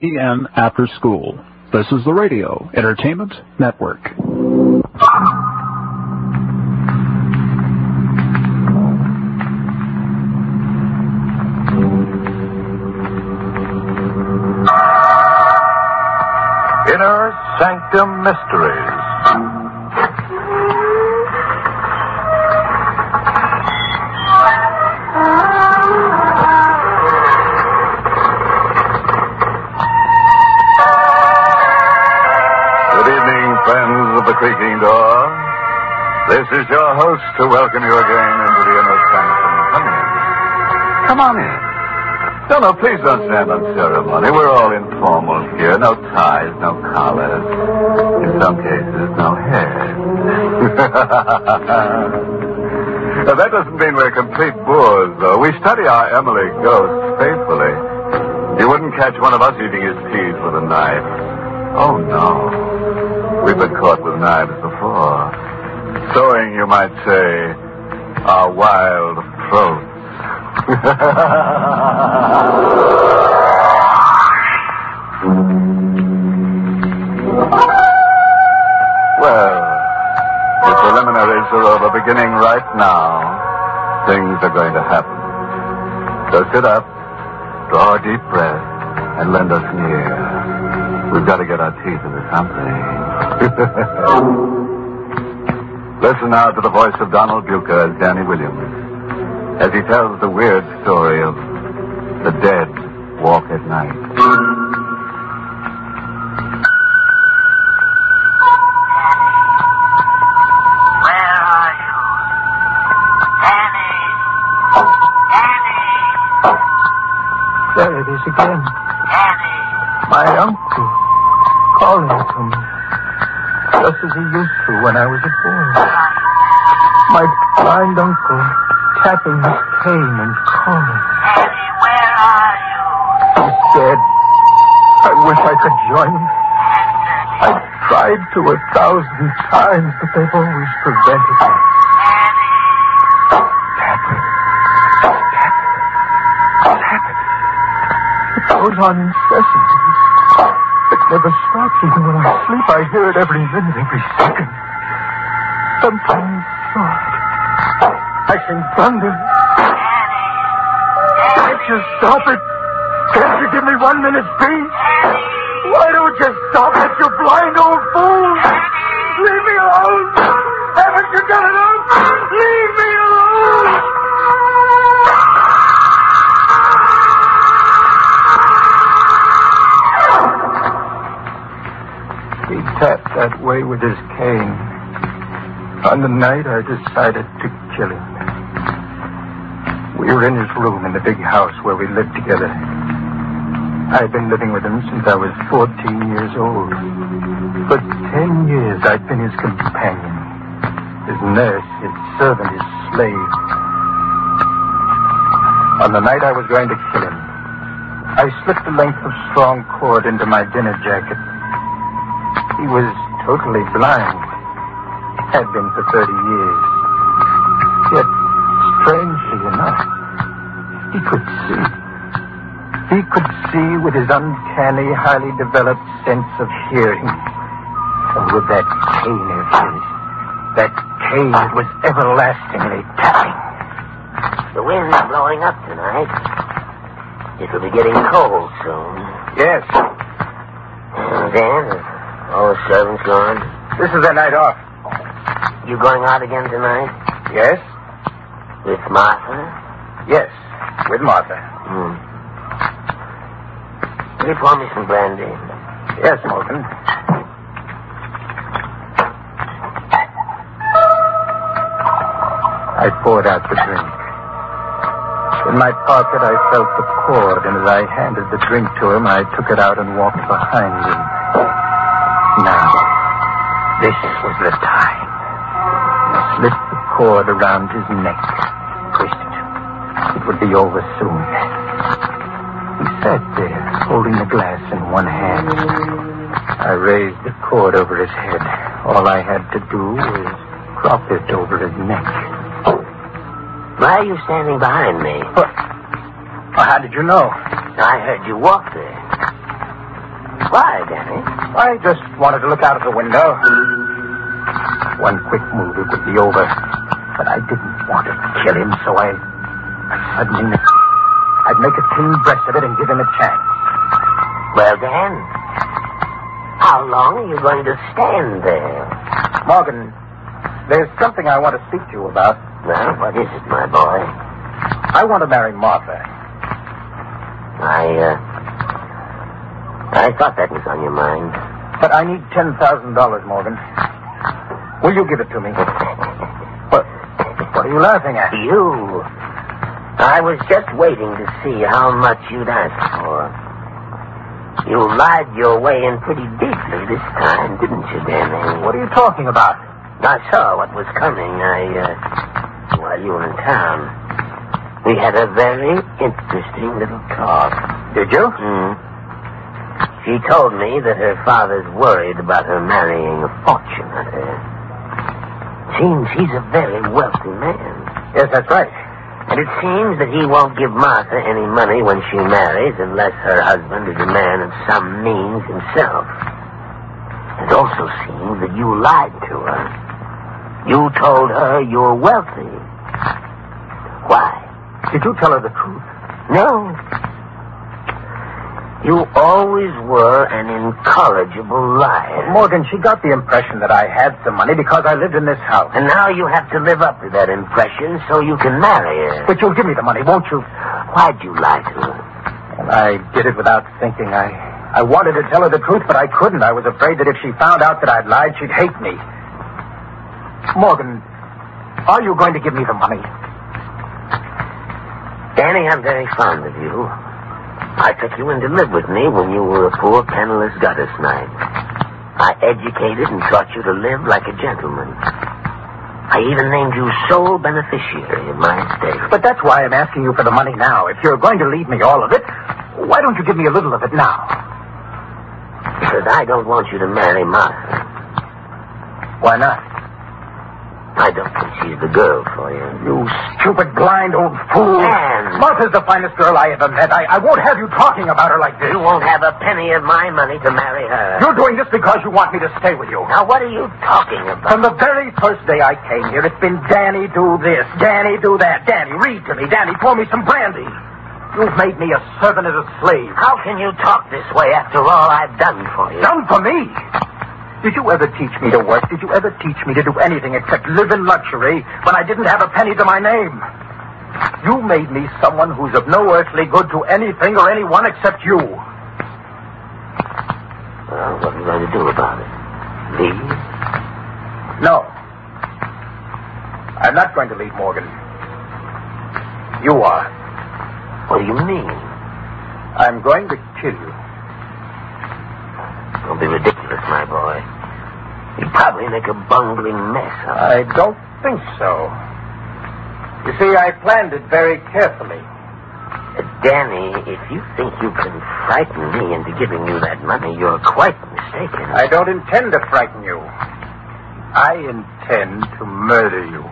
EN After School. This is the Radio Entertainment Network. Inner Sanctum Mysteries. The creaking door. This is your host to welcome you again into the inner sanctum. Come in. Come on in. No, please don't stand on ceremony. We're all informal here. No ties, no collars. In some cases, no hair. Now, that doesn't mean we're complete bores, though. We study our Emily ghost faithfully. You wouldn't catch one of us eating his peas with a knife. Oh, no. We've been caught with knives before. Sowing, you might say, our wild throats. Well, the preliminaries are over. Beginning right now, things are going to happen. So sit up, draw a deep breath, and lend us an ear. We've got to get our teeth into something. Listen now to the voice of Donald Bucher as Danny Williams, as he tells the weird story of the dead walk at night. Where are you? Danny! Danny! There it is again. Danny! My uncle calling to me. Just as he used to when I was a boy. My blind uncle tapping his cane and calling. Danny, where are you? He's dead. I wish I could join him. I've tried to 1,000 times, but they've always prevented me. Tap it. Tap it. Tap it. It goes on incessantly. It never stops. Even when I sleep, I hear it every minute, every second. Sometimes I can thunder. Can't you stop it? Can't you give me 1 minute's peace? Why don't you stop it, you blind old fool? Leave me alone. Haven't you done enough? Leave me alone. He tapped that way with his cane. On the night, I decided to kill him. We were in his room in the big house where we lived together. I'd been living with him since I was 14 years old. For 10 years, I'd been his companion, his nurse, his servant, his slave. On the night I was going to kill him, I slipped a length of strong cord into my dinner jacket. He was totally blind. Had been for 30 years. Yet, strangely enough, he could see. He could see with his uncanny, highly developed sense of hearing. And with that cane of his, that cane that was everlastingly tapping. The wind's blowing up tonight. It'll be getting cold soon. Yes. And then, all the servants gone. This is their night off. You going out again tonight? Yes? With Martha? Yes, with Martha. Will you pour me some brandy? Yes, Morgan. I poured out the drink. In my pocket, I felt the cord, and as I handed the drink to him, I took it out and walked behind him. Now, this was the time. I slipped the cord around his neck, twisted it. It would be over soon. He sat there, holding the glass in one hand. I raised the cord over his head. All I had to do was drop it over his neck. Why are you standing behind me? What? Well, how did you know? I heard you walk there. Why, Danny? I just wanted to look out of the window. One quick move, it would be over. But I didn't want to kill him, so I suddenly knew I'd make a clean breast of it and give him a chance. Well, Dan, how long are you going to stand there? Morgan, there's something I want to speak to you about. Well, what is it, my boy? I want to marry Martha. I thought that was on your mind. But I need $10,000, Morgan. Will you give it to me? What are you laughing at? You. I was just waiting to see how much you'd ask for. You lied your way in pretty deeply this time, didn't you, Danny? What are you talking about? I saw what was coming. While you were in town, we had a very interesting little talk. Did you? She told me that her father's worried about her marrying a fortune hunter. Seems he's a very wealthy man. Yes, that's right. And it seems that he won't give Martha any money when she marries unless her husband is a man of some means himself. It also seems that you lied to her. You told her you're wealthy. Why? Did you tell her the truth? No. You always were an incorrigible liar. Morgan, she got the impression that I had some money because I lived in this house. And now you have to live up to that impression so you can marry her. But you'll give me the money, won't you? Why'd you lie to her? Well, I did it without thinking. I wanted to tell her the truth, but I couldn't. I was afraid that if she found out that I'd lied, she'd hate me. Morgan, are you going to give me the money? Danny, I'm very fond of you. I took you in to live with me when you were a poor, penniless gutter snipe. I educated and taught you to live like a gentleman. I even named you sole beneficiary of my estate. But that's why I'm asking you for the money now. If you're going to leave me all of it, why don't you give me a little of it now? Because I don't want you to marry Martha. Why not? I don't think she's the girl for you. You stupid, blind old fool. Dan! Martha's the finest girl I ever met. I won't have you talking about her like this. You won't have a penny of my money to marry her. You're doing this because you want me to stay with you. Now, what are you talking about? From the very first day I came here, it's been Danny, do this, Danny, do that. Danny, read to me. Danny, pour me some brandy. You've made me a servant and a slave. How can you talk this way after all I've done for you? Done for me? Did you ever teach me to work? Did you ever teach me to do anything except live in luxury when I didn't have a penny to my name? You made me someone who's of no earthly good to anything or anyone except you. Well, what are you going to do about it? Leave? No. I'm not going to leave, Morgan. You are. What do you mean? I'm going to kill you. Don't be ridiculous, my boy. You'd probably make a bungling mess of it. I don't think so. You see, I planned it very carefully. Danny, if you think you can frighten me into giving you that money, you're quite mistaken. I don't intend to frighten you. I intend to murder you.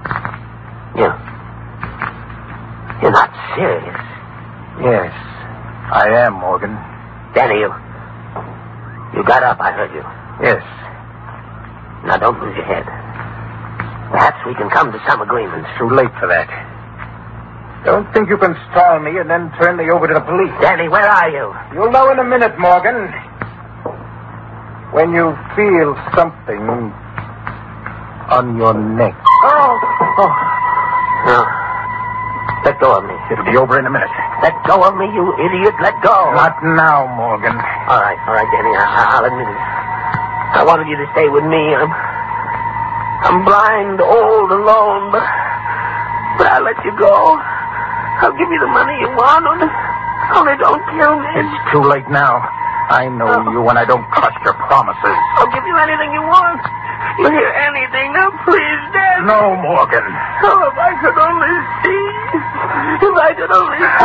You're not serious. Yes, I am, Morgan. Danny, you got up, I heard you. Yes. Now, don't lose your head. Perhaps we can come to some agreement. It's too late for that. Don't think you can stall me and then turn me over to the police. Danny, where are you? You'll know in a minute, Morgan. When you feel something on your neck. Oh. No. Let go of me. It'll be over in a minute. Let go of me, you idiot. Let go. Not now, Morgan. All right, Danny. I'll admit it. I wanted you to stay with me. I'm blind, old, alone, but I'll let you go. I'll give you the money you want. Only don't kill me. It's too late now. I know you, and I don't trust your promises. I'll give you anything you want. You hear anything? Now, please, Dad. No, Morgan. Oh, if I could only see. If I could only see.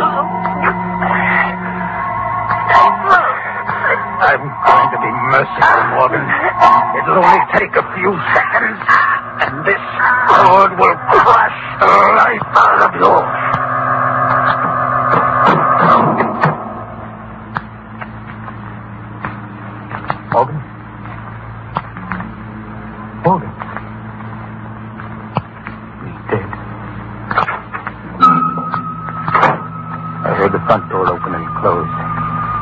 I'm going to be merciful, Morgan. It'll only take a few seconds, and this sword will crush the life out of you.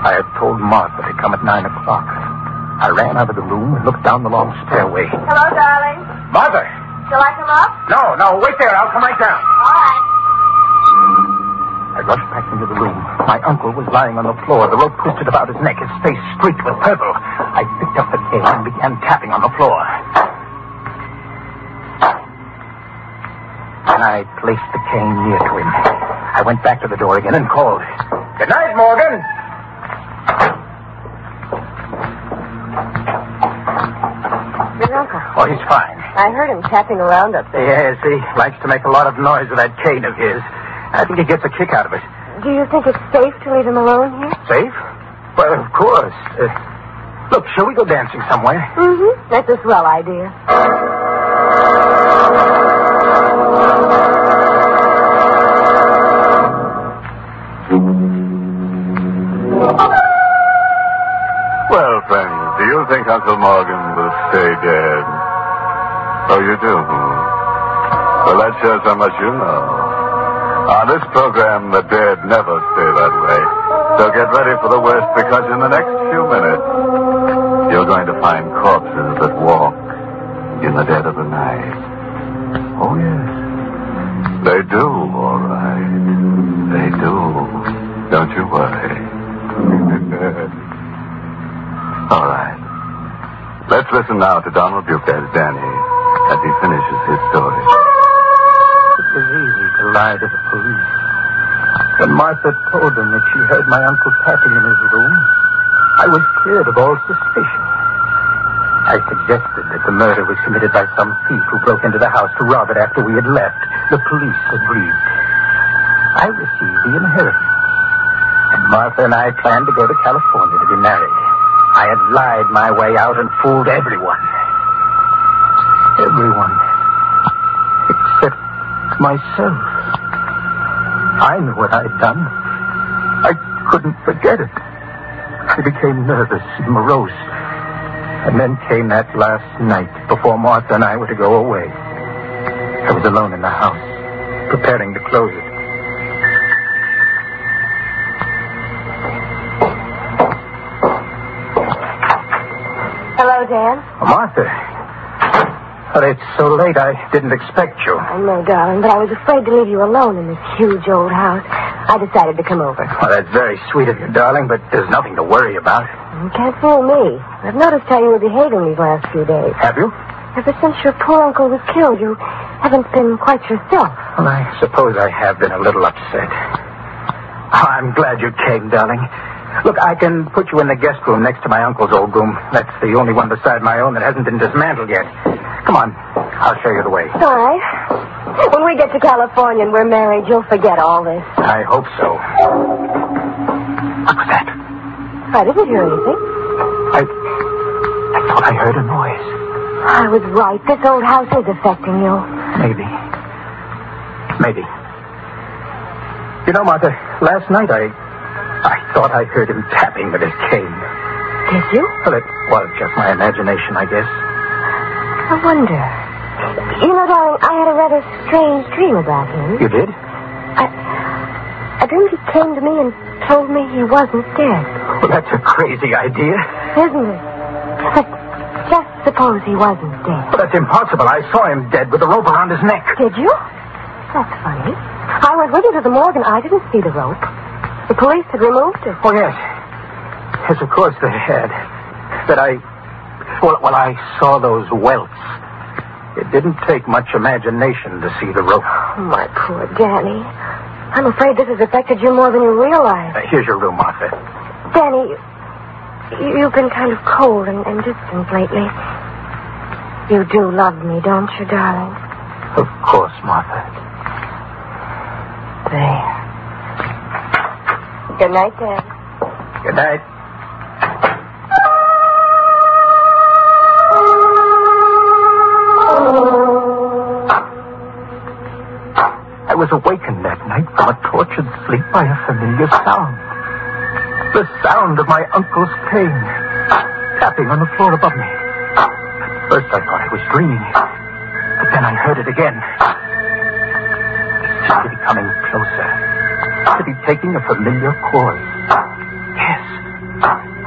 I had told Martha to come at 9 o'clock. I ran out of the room and looked down the long stairway. Hello, darling. Martha! Shall I come up? No, wait there. I'll come right down. All right. I rushed back into the room. My uncle was lying on the floor, the rope twisted about his neck, his face streaked with purple. I picked up the cane and began tapping on the floor. And I placed the cane near to him. I went back to the door again and called. Good night, Morgan. Your uncle. Oh, he's fine. I heard him tapping around up there. Yes, he likes to make a lot of noise with that cane of his. I think he gets a kick out of it. Do you think it's safe to leave him alone here? Safe? Well, of course. Look, shall we go dancing somewhere? Mm-hmm. That's a swell idea. Well, friends, do you think Uncle Morgan will stay dead? Oh, you do? Well, that shows how much you know. On this program, the dead never stay that way. So get ready for the worst, because in the next few minutes, you're going to find corpses that walk in the dead of the night. Oh, yes. They do, all right. They do. Don't you worry. All right. Let's listen now to Donald Duke as Danny, as he finishes his story. It was easy to lie to the police. When Martha told them that she heard my uncle tapping in his room, I was cleared of all suspicion. I suggested that the murder was committed by some thief who broke into the house to rob it after we had left. The police agreed. I received the inheritance. And Martha and I planned to go to California to be married. I had lied my way out and fooled everyone. Everyone. Except myself. I knew what I'd done. I couldn't forget it. I became nervous and morose. And then came that last night before Martha and I were to go away. I was alone in the house, preparing to close it. Hello, Dan. Oh, Martha. But it's so late, I didn't expect you. I know, darling, but I was afraid to leave you alone in this huge old house. I decided to come over. Well, that's very sweet of you, darling, but there's nothing to worry about. You can't fool me. I've noticed how you were behaving these last few days. Have you? Ever since your poor uncle was killed, you haven't been quite yourself. Well, I suppose I have been a little upset. Oh, I'm glad you came, darling. Look, I can put you in the guest room next to my uncle's old room. That's the only one beside my own that hasn't been dismantled yet. Come on. I'll show you the way. All right. When we get to California and we're married, you'll forget all this. I hope so. What was that? I didn't hear anything. I thought I heard a noise. I was right. This old house is affecting you. Maybe. You know, Martha, last night I thought I heard him tapping with his cane. Did you? Well, it was just my imagination, I guess. I wonder. You know, darling, I had a rather strange dream about him. You did? I dreamed he came to me and told me he wasn't dead. Well, that's a crazy idea. Isn't it? But just suppose he wasn't dead. Well, that's impossible. I saw him dead with a rope around his neck. Did you? That's funny. I went with you to the morgue and I didn't see the rope. The police had removed it. Oh, yes. Yes, of course they had. But I saw those welts. It didn't take much imagination to see the rope. Oh, my poor Danny. I'm afraid this has affected you more than you realize. Here's your room, Martha. Danny, you've been kind of cold and distant lately. You do love me, don't you, darling? Of course, Martha. There. Good night, Dan. Good night. I was awakened that night from a tortured sleep by a familiar sound. The sound of my uncle's cane tapping on the floor above me. At first I thought I was dreaming, but then I heard it again. It seemed to be coming closer, to be taking a familiar course. Yes,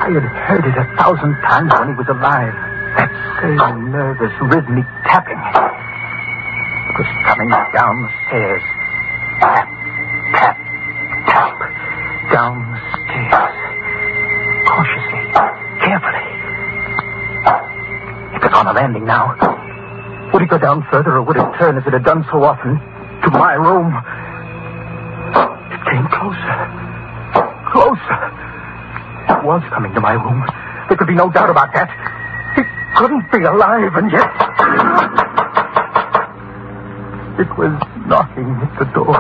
I had heard it 1,000 times when he was alive. That same nervous, rhythmic tapping. It was coming down the stairs. Tap, tap, tap. Down the stairs. Cautiously, carefully. It was on the landing now. Would it go down further, or would it turn as it had done so often to my room? It came closer. Closer. It was coming to my room. There could be no doubt about that. It couldn't be alive, and yet... It was knocking at the door.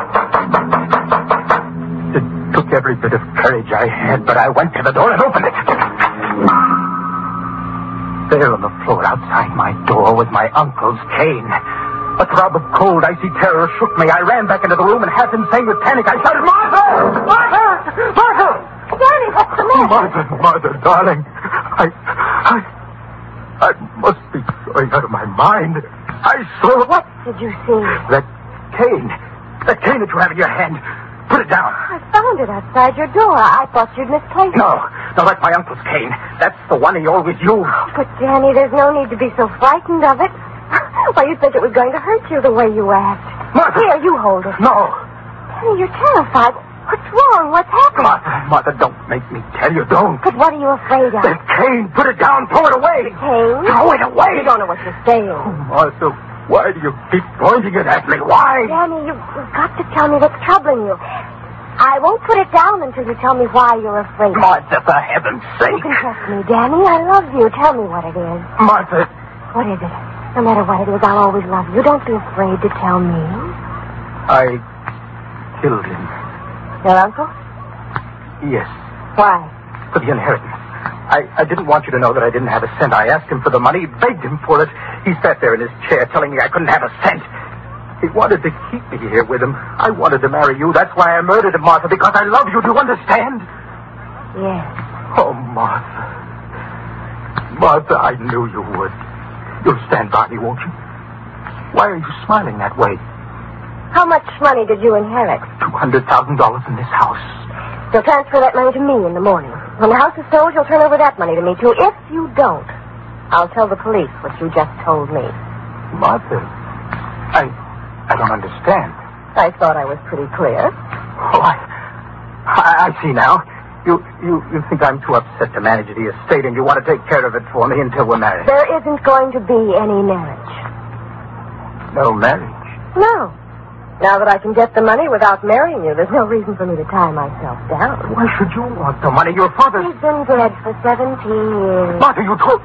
It took every bit of courage I had, but I went to the door and opened it. There on the floor outside my door was my uncle's cane. A throb of cold, icy terror shook me. I ran back into the room and half insane with panic, I shouted, "Martha! Martha! Martha!" Danny, what's the matter? Martha, darling. I must be going out of my mind. I saw... What did you see? That cane. That cane that you have in your hand. Put it down. I found it outside your door. I thought you'd misplaced it. No, that's my uncle's cane. That's the one he always used. But, Danny, there's no need to be so frightened of it. Why, you'd think it was going to hurt you the way you act. Martha! Here, you hold it. No. Danny, you're terrified. What's wrong? What's happened? Martha, don't make me tell you. Don't. But what are you afraid of? That cane. Put it down. Throw it away. Cane? Throw it away. You don't know what you're saying. Oh, Martha, why do you keep pointing it at me? Why? Danny, you've got to tell me what's troubling you. I won't put it down until you tell me why you're afraid. Martha, for heaven's sake. You can trust me, Danny. I love you. Tell me what it is. Martha. What is it? No matter what it is, I'll always love you. Don't be afraid to tell me. I killed him. Your uncle? Yes. Why? For the inheritance. I didn't want you to know that I didn't have a cent. I asked him for the money, begged him for it. He sat there in his chair telling me I couldn't have a cent. He wanted to keep me here with him. I wanted to marry you. That's why I murdered him, Martha, because I love you. Do you understand? Yes. Oh, Martha. Martha, I knew you would. You'll stand by me, won't you? Why are you smiling that way? How much money did you inherit? $200,000 in this house. You'll transfer that money to me in the morning. When the house is sold, you'll turn over that money to me, too. If you don't, I'll tell the police what you just told me. Martha, I don't understand. I thought I was pretty clear. Oh, I see now. You think I'm too upset to manage the estate, and you want to take care of it for me until we're married. There isn't going to be any marriage. No marriage? No. Now that I can get the money without marrying you, there's no reason for me to tie myself down. Why should you want the money? Your father... He's been dead for 17 years. Martha, you told...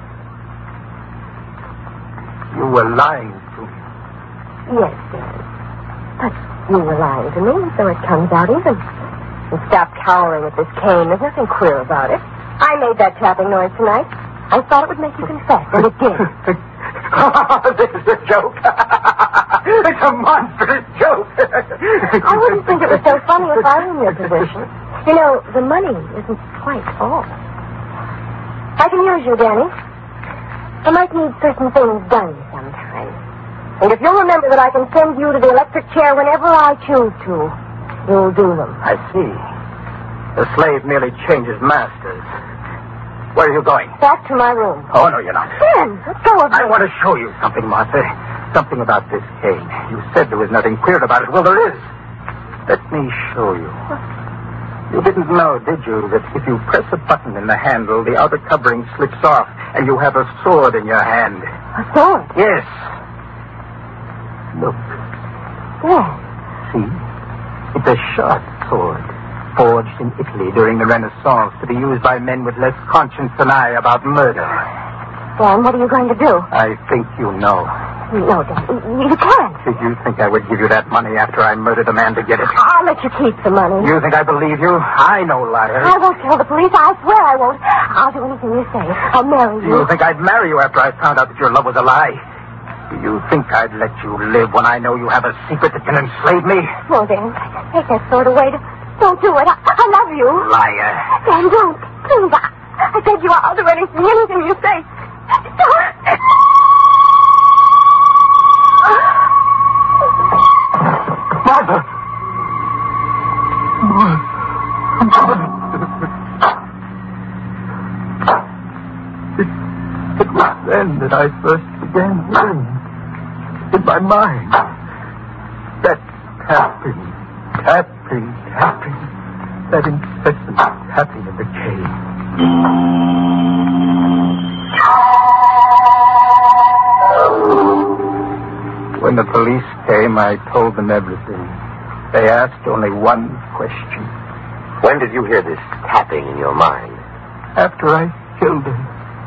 You were lying to me. Yes, Dad. But you were lying to me, so it comes out even. And stop cowering at this cane. There's nothing queer about it. I made that tapping noise tonight. I thought it would make you confess, and it did. This is a joke. It's a monstrous joke. I wouldn't think it was so funny if I were in your position. You know, the money isn't quite all. I can use you, Danny. I might need certain things done sometime. And if you'll remember that I can send you to the electric chair whenever I choose to, you'll do them. I see. The slave merely changes masters. Where are you going? Back to my room. Oh, no, you're not. Ben, let go of me. I want to show you something, Martha. Something about this cane. You said there was nothing queer about it. Well, there is. Let me show you. You didn't know, did you, that if you press a button in the handle, the outer covering slips off, and you have a sword in your hand. A sword? Yes. Look. Yes. See? It's a sharp sword, forged in Italy during the Renaissance to be used by men with less conscience than I about murder. Dan, what are you going to do? I think you know. No, Dan, you can't. Did you think I would give you that money after I murdered a man to get it? I'll let you keep the money. You think I believe you? I know liars. I won't tell the police. I swear I won't. I'll do anything you say. I'll marry you. You think I'd marry you after I found out that your love was a lie? Do you think I'd let you live when I know you have a secret that can enslave me? No, Dan. Take that sword away. Don't do it. I love you. Liar. Dan, don't. Please, I beg you, I'll do anything you say. Don't. Martha! It was then that I first began hearing in my mind that tapping, that incessant tapping in the cave. When the police came, I told them everything. They asked only one question. When did you hear this tapping in your mind? After I killed her.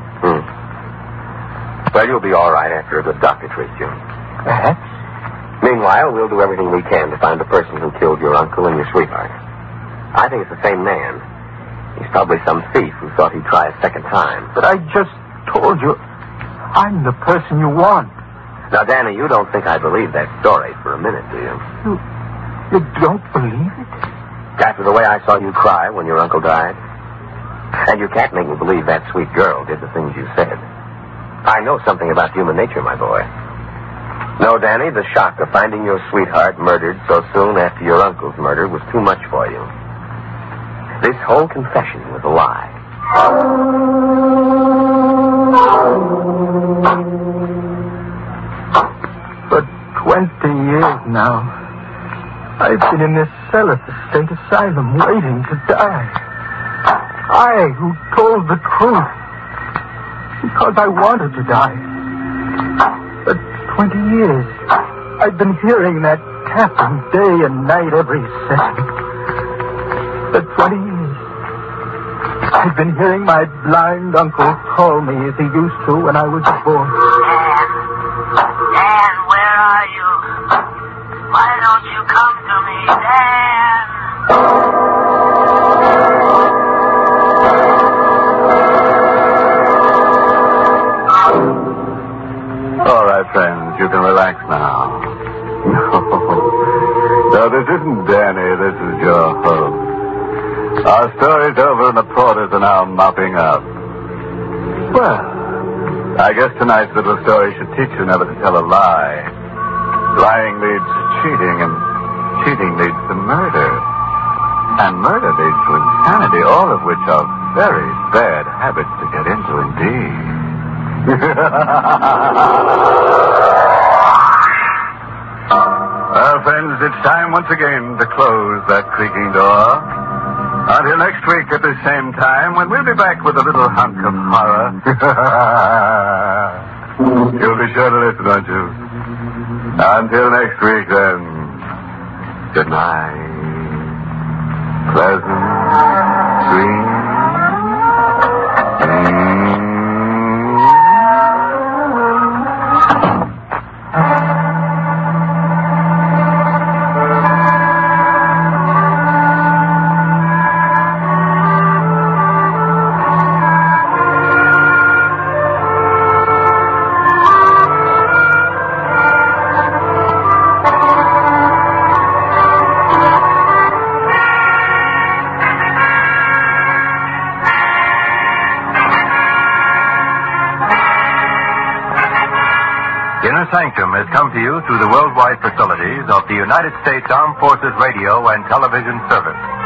Well, you'll be all right after a good doctor treats you. Perhaps. Meanwhile, we'll do everything we can to find the person who killed your uncle and your sweetheart. I think it's the same man. He's probably some thief who thought he'd try a second time. But I just told you, I'm the person you want. Now, Danny, you don't think I believe that story for a minute, do you? You don't believe it? After the way I saw you cry when your uncle died? And you can't make me believe that sweet girl did the things you said. I know something about human nature, my boy. No, Danny, the shock of finding your sweetheart murdered so soon after your uncle's murder was too much for you. This whole confession was a lie. For 20 years now, I've been in this cell at the state asylum waiting to die. I who told the truth because I wanted to die. For 20 years, I've been hearing that tapping day and night every second. For 20 years, I've been hearing my blind uncle call me as he used to when I was born. Dan, where are you? Why don't you come to me, Dan? All right, friends, you can relax now. No, this isn't Danny. This is your host. Our story's over and the porters are now mopping up. Well, I guess tonight's little story should teach you never to tell a lie. Lying leads to cheating, and cheating leads to murder. And murder leads to insanity, all of which are very bad habits to get into indeed. Well, friends, it's time once again to close that creaking door. Until next week at the same time, when we'll be back with a little hunk of horror. You'll be sure to listen, won't you? Until next week, then. Good night. Pleasant dreams. Inner Sanctum has come to you through the worldwide facilities of the United States Armed Forces Radio and Television Service.